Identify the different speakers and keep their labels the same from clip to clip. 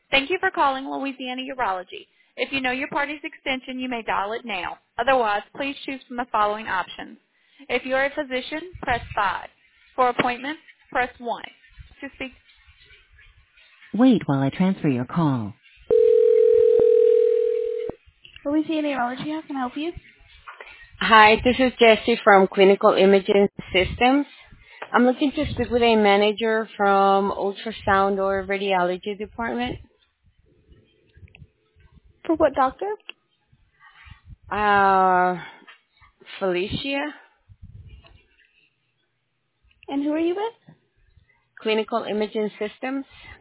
Speaker 1: Thank you for calling Louisiana Urology. If you know your party's extension, you may dial it now. Otherwise, please choose from the following options. If you are a physician, press 5. For appointments, press 1. To speak. Wait while I transfer your call. Louisiana Urology, how can I help you?
Speaker 2: Hi, this is Jessie from Clinical Imaging Systems. I'm looking to speak with a manager from ultrasound or radiology department.
Speaker 1: For what doctor?
Speaker 2: Uh, Felicia,
Speaker 1: And who are you with?
Speaker 2: Clinical Imaging Systems.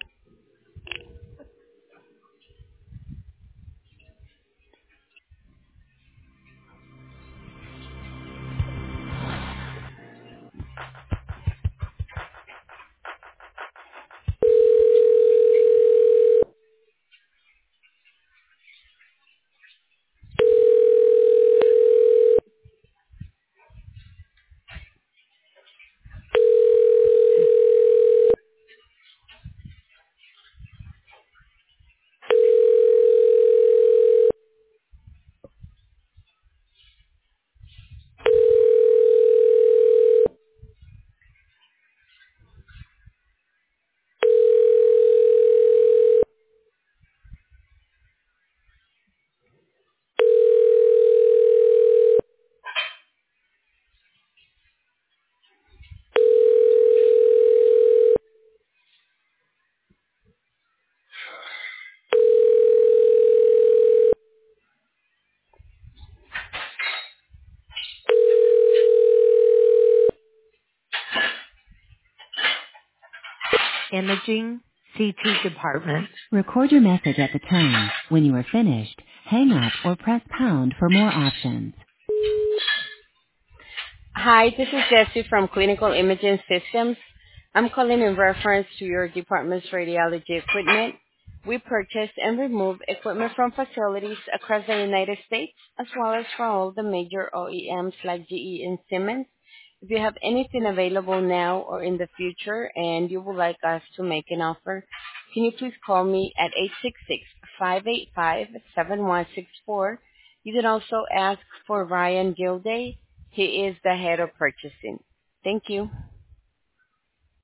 Speaker 3: Imaging CT department.
Speaker 1: Record your message at the tone. When you are finished, hang up or press pound for more options.
Speaker 2: Hi, this is Jessie from Clinical Imaging Systems. I'm calling in reference to your department's radiology equipment. We purchase and remove equipment from facilities across the United States, as well as from all the major OEMs like GE and Siemens. If you have anything available now or in the future and you would like us to make an offer, can you please call me at 866-585-7164. You can also ask for Ryan Gilday. He is the head of purchasing. Thank you.